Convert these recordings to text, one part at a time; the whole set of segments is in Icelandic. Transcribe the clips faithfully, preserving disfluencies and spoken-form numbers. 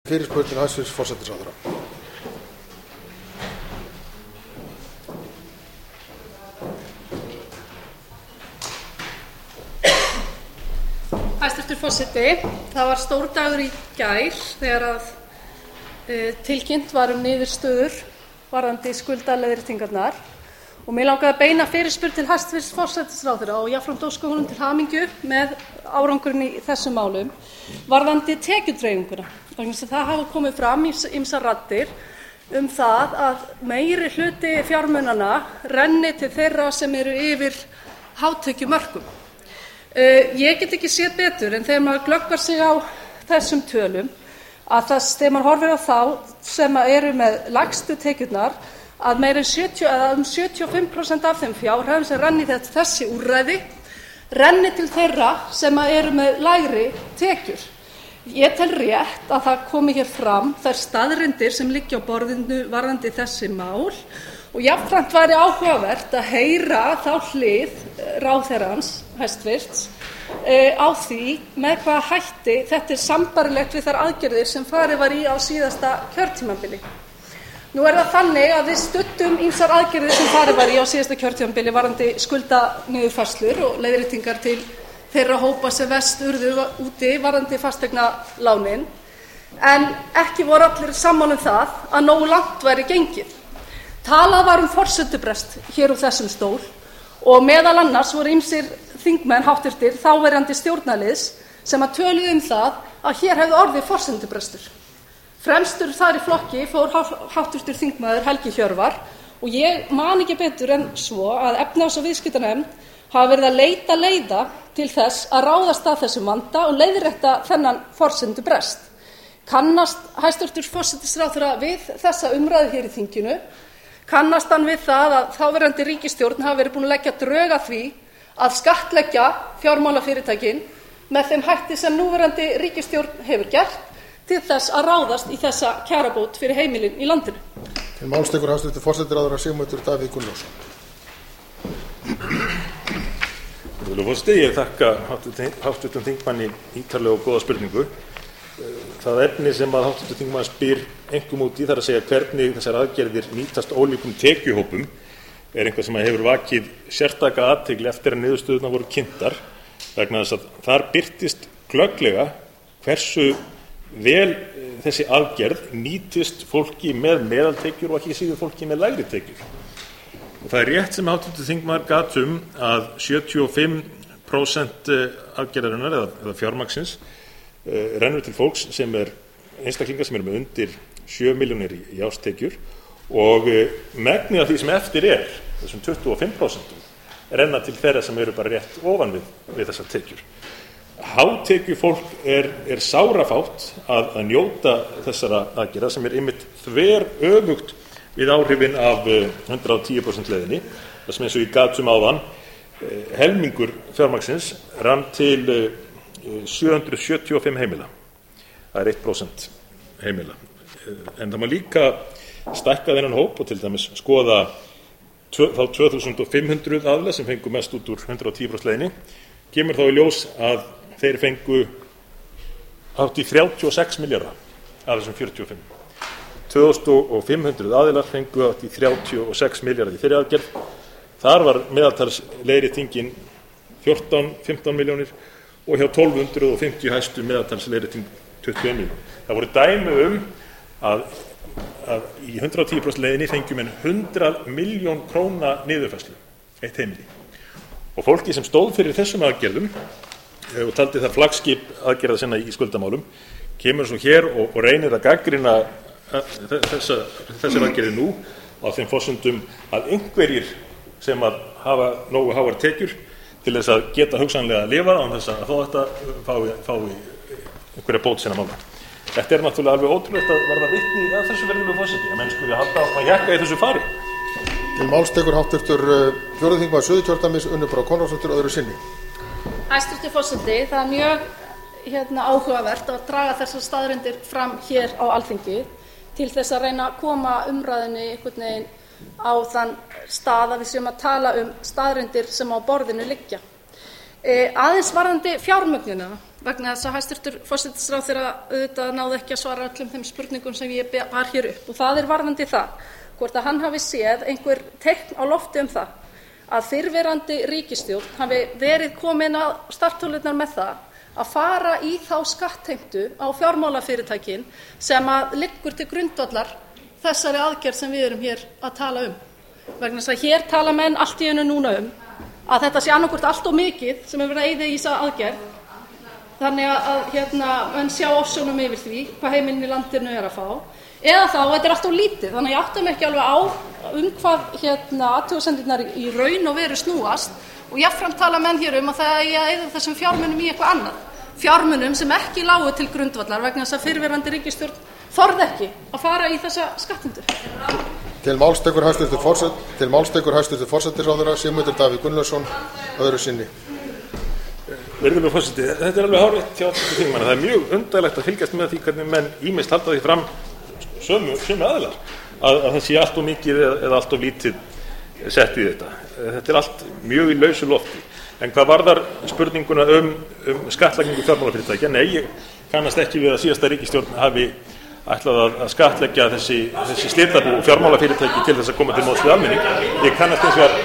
Fyrirspurn til hæstvirts forsætisráðherra. Hæstvirtur forseti, það var stór dagur í gær þegar að e, tilkynnt var um niðurstöður varðandi skuldaleiðréttingarnar og mig langaði að beina fyrirspurn til hæstvirts forsætisráðherra og jafnframt óska honum til hamingju með árangurinn í þessum málum varðandi tekjudreifinguna. Vegna þess að það hafa komið fram ýmsar raddir um það að meiri hluti fjármunanna renni til þeirra sem eru yfir hátekjumörkum. Uh, ég get ekki séð betur en þegar maður glöggvar sig á þessum tölum að það, þegar maður horfir á þá sem eru með lægstu tekjurnar að meira en sjötíu eða um sjötíu og fimm prósent af þeim fjárhæðum sem renni þetta þessi úrræði renni til þeirra sem eru með lægri tekjur. Ég tel rétt að það komi hér fram þær staðreyndir sem liggja á borðinu varðandi þessi mál og jafnframt væri áhugavert að heyra þá hlið ráðherrans hæstvirts e, á því með hvaða hætti þetta er sambærilegt við þær aðgerðir sem farið var í á síðasta kjörtímabili. Nú er það þannig að við studdum ýmsar aðgerðir sem farið var í á síðasta kjörtímabili varðandi skuldaniðurfærslur og leiðréttingar til þeirra hópa sem verst urðu úti varðandi fasteignalánin en ekki voru allir sammála um það að nógu langt væri gengið. Talað var um forsendubrest hér úr þessum stól og meðal annars voru ýmsir þingmenn háttvirtir þáverandi stjórnarliðs sem að töluðu um það að hér hefði orðið forsendubrestur. Fremstur þar í flokki fór háttvirtur þingmaður Helgi Hjörvar og ég man ekki betur en svo að efnahags- og viðskiptanefnd hafa verið að leita leiða til þess að ráðast að þessum vanda og leiðrétta þennan forsendubrest. Kannast hæstvirtur forsætisráðherra við þessa umræðu hér í þinginu? Kannast hann við það að þáverandi ríkisstjórn hafi verið búin að leggja drög að því að skattleggja fjármálafyrirtækin með þeim hætti sem núverandi ríkisstjórn hefur gert til þess að ráðast í þessa kjarabót fyrir heimilin í landinu? Til máls tekur hæstvirtur forsætisráðherra Sigmundur Davíð Gunnlaugsson. Virðulegur forseti, ég þakka háttvirtum þingmanni ítarlega og góða spurningu. Það efni sem að háttvirtur þingmaður spyr einkum út í þar að segja hvernig þessar aðgerðir nýtast ólíkum tekjuhópum er eitthvað sem hefur vakið sérstaka athygli eftir að niðurstöðurnar voru kynntar vegna þess að þar birtist glögglega hversu vel þessi aðgerð nýtist fólki með meðaltekjur og ekki síður fólki með lægri tekjur. Og það er rétt sem háttvirtur þingmaður gat um að sjötíu og fimm prósent aðgerðarinnar eða, eða fjármagnsins rennur til fólks sem er einstaklingar sem eru með undir sjö milljónir í, í árstekjur og megnið af því sem eftir er, þessum tuttugu og fimm prósent renna til þeirra sem eru bara rétt ofan við, við þessar tekjur. Hátekjufólk er, er sárafátt að, að njóta þessara aðgerða sem er einmitt þver öfugt við áhrifin af hundrað og tíu prósent leiðinni, það sem eins og ég gat um áðan, helmingur fjármagnsins rann til sjö hundruð sjötíu og fimm heimila. Það er eitt prósent heimila. En það má líka stækka þennan hóp og til dæmis skoða tvö, þá tvö þúsund fimm hundruð aðila sem fengu mest út úr hundrað og tíu prósent leiðinni, kemur þá í ljós að þeir fengu hátt í þrjátíu og sex milljarða af þessum fjörutíu og fimm. tvö þúsund fimm hundruð aðilar fengu hátt í þrjátíu og sex milljarða í þeirri aðgerð. Þar var meðaltalsleiðréttingin fjórtán til fimmtán milljónir og hjá tólf hundruð fimmtíu hæstu meðaltalsleiðrétting tuttugu og ein milljón. Það voru dæmi um að, að í hundrað og tíu prósent leiðinni fengjum en hundrað milljón króna niðurfærslu, eitt heimili. Og fólki sem stóð fyrir þessum aðgerðum og taldi það flaggskip aðgerða sinna í skuldamálum, kemur svo hér og, og reynir að gagnrýna þessa, þessar aðgerðir nú á þeim forsendum að einhverjir sem að hafa nógu háar tekjur til þess að geta hugsanlega að lifa án þess að þó þetta fái, fái einhverja bót sinna mála. Þetta er náttúrulega alveg ótrúlegt að verða vitni að þessu verðinu forseti, að menn skuli halda að hjakka í þessu fari. Til máls tekur háttvirtur fjórði þingmaður Suðurkjördæmis Unnur Brá Konráðsdóttir öðru sinni. Hæstvirtur forseti, það er mjög hérna, áhugavert að draga þessar staðreyndir fram hér á Alþingi til þess að reyna að koma umræðunni einhvern veginn á þann stað að við séum að tala um staðreyndir sem á borðinu liggja. E, aðeins varðandi fjármögnunina, vegna þess að hæstvirtur forsætisráðherra auðvitað náði ekki að svara öllum þeim spurningum sem ég bar hér upp, og það er varðandi það hvort að hann hafi séð einhver teikn á lofti um það að fyrrverandi ríkisstjórn hafi verið komin að startholurnar með það að fara í þá skattheimtu á fjármálafyrirtækin sem að liggur til grundvallar þessari aðgerð sem við erum hér að tala um. Vegna þess að hér tala menn allt í einu núna um að þetta sé annað hvort allt of mikið sem er verið að eyða í þessa aðgerð, þannig að, að hérna, menn sjá ofsjónum yfir því hvað heimilin í landinu er að fá, eða þá að þetta er allt of lítið. Þannig að ég átta mig ekki alveg á um hvað hérna, athugasemdirnar í, í raun og veru snúast, og jafnframt tala menn hér um að það eigi að eyða þessum fjármunum í eitthvað annað, fjármunum sem ekki lágu til grundvallar vegna þess að fyrrverandi ríkisstjórn þorði ekki að fara í þessa skattheimtu. Til máls tekur hæstvirtur forsæt, til máls tekur hæstvirtur forsætisráðherra Sigmundur Davíð Gunnlaugsson öðru sinni. Virðulegur forseti, þetta er alveg hárrétt hjá háttvirtum þingmanni. Það er mjög undarlegt að fylgjast með því hvernig menn ýmist halda því fram sömu, sömu aðilar að, að það sé allt of mikið eða, eða allt of lítið sett í þetta. Þetta er allt mjög í lausu lofti. En hvað varðar spurninguna um, um skattlagningu fjármálafyrirtækja? Nei, ég kannast ekki við að síðasta ríkisstjórn hafi ætlað að, að skattleggja þessi, þessi slitabú og fjármálafyrirtæki til þess að koma til móts við almenning. Ég kannast hins vegar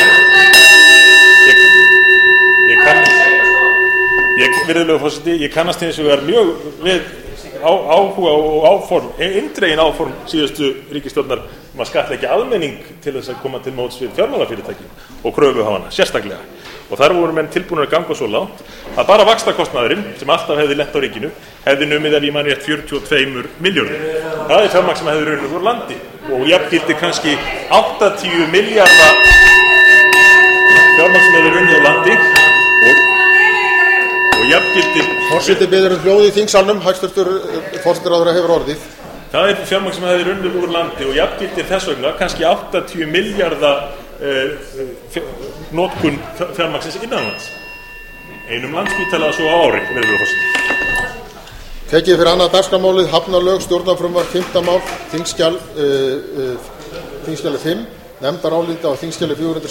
ég, ég kannast ég, virðulegur forseti, ég kannast hins vegar mjög við á, áhuga og áform, eindregin áform síðustu ríkisstjórnar um að skattleggja almenning til þess að koma til móts við fjármálafyrirtæki og kröfuhafana sérstaklega. Og þar voru menn tilbúnir að ganga svo langt að bara vaxtakostnaðurinn, sem alltaf hefði lent á ríkinu, hefði numið ef ég man rétt fjörutíu og tveimur milljörðum. Það er fjármagn sem hefði runnið úr landi og jafngildi kannski áttatíu milljarða fjármagn sem hefði runnið úr landi og, og jafngildi... Forseti biður um hljóð í þingsalnum, hæstvirtur forsætisráðherra hefur orðið. Það er fjármagn sem hefði runnið úr landi og jafngildi þess vegna kannski áttatíu milljarða notkun fjármagnsins innanlands, einum Landspítala svo á ári. Tekið fyrir annað dagskrármálið hafnalög, stjórnarfrumvarp, fimmta mál, þingskjal uh, uh, þingskjali fimm, nefndarálita á þingskjali fjögur hundruð